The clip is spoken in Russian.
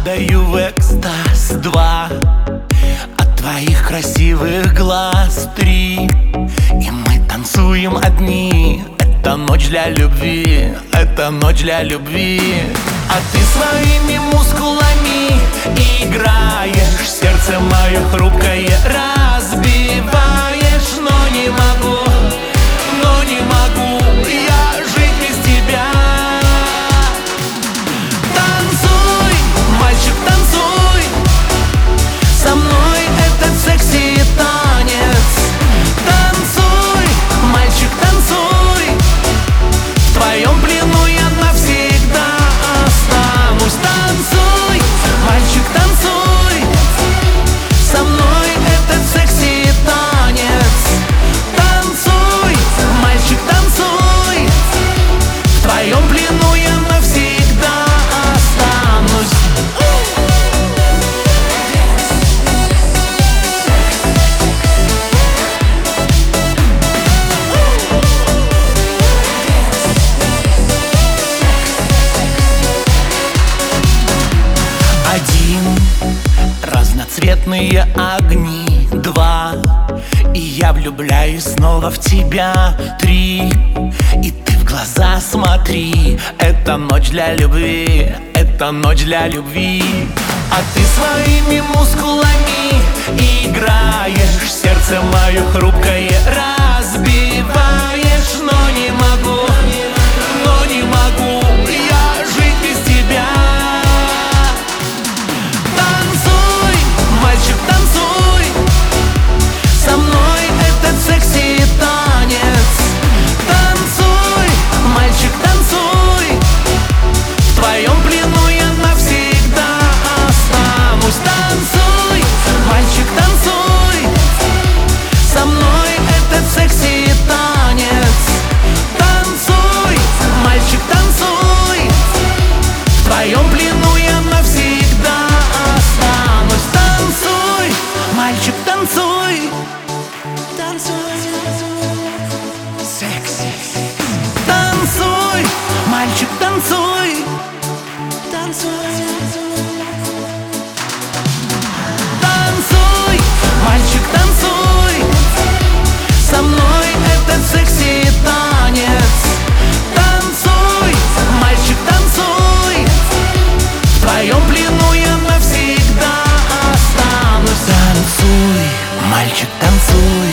Падаю в экстаз 2 от твоих красивых глаз 3. И мы танцуем одни. Это ночь для любви, это ночь для любви. А ты своими мускулами играешь, сердце мое хрупкое разбиваешь. Но не могу, но не могу я жить без тебя. Танцуй, мальчик, танцуй со мной этот секси танец. Танцуй, мальчик, танцуй, в твоем плену я навсегда останусь. Танцуй, мальчик, танцуй со мной этот секси танец. Танцуй, мальчик, танцуй, в твоем плену я навсегда останусь. Разноцветные огни 2, и я влюбляюсь снова в тебя 3. И ты в глаза смотри, это ночь для любви, это ночь для любви. А ты своими мускулами играешь, сердце мое хрупкое разбиваешь. Но не могу, но не могу я жить без тебя. Мальчик, танцуй со мной этот секси танец. Танцуй, мальчик, танцуй, в твоем плену я навсегда останусь. Танцуй, мальчик, танцуй со мной этот секси танец. Танцуй, мальчик, танцуй, в твоем плену я навсегда останусь. Танцуй, мальчик, танцуй, танцуй, секси. Танцуй, мальчик, танцуй, танцуй. Танцуй, мальчик, танцуй со мной этот секси танец. Танцуй, мальчик, танцуй, в твоем плену я навсегда останусь. Танцуй, мальчик, танцуй.